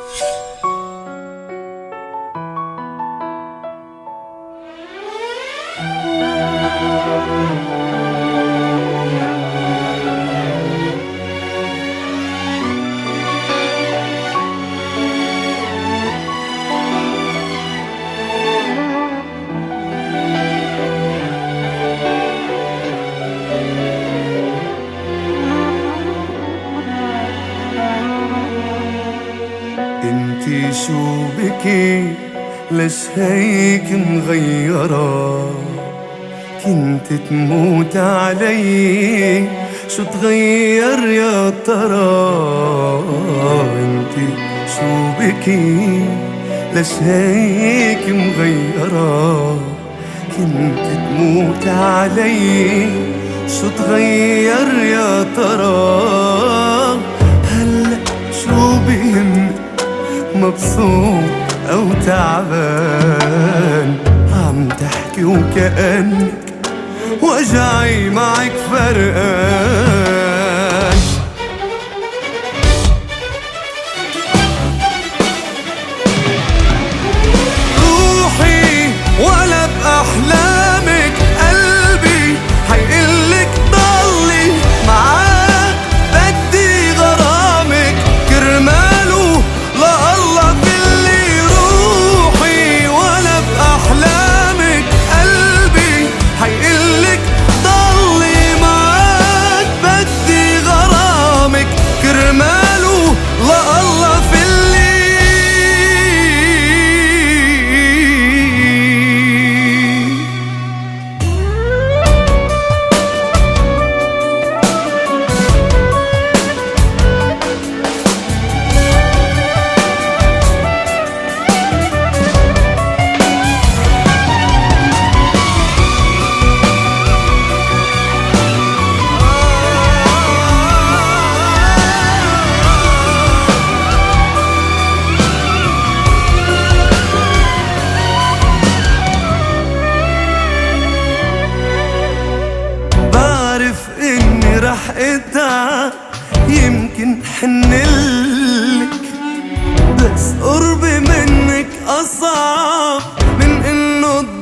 انتي شو بكي ليش هيك مغيرة؟ كنت تموت علي شو تغير يا ترى؟ انتي شو بكي ليش هيك مغيرة؟ كنت تموت علي شو تغير يا ترى؟ هلأ شو بيهمك مبسوط أو تعبان؟ عم تحكي وكأنك وجعي معك فرقان. روحي ولا بأحلامك قلبي حيقلك ضلي معاك، بدي غرامك كرماله لله كلي. روحي ولا بأحلامك قلبي حيقلك ضلي معاك، بدي غرامك كرماله لله فلي. رح اتعب يمكن حنلك، بس قربي منك أصعب من إنه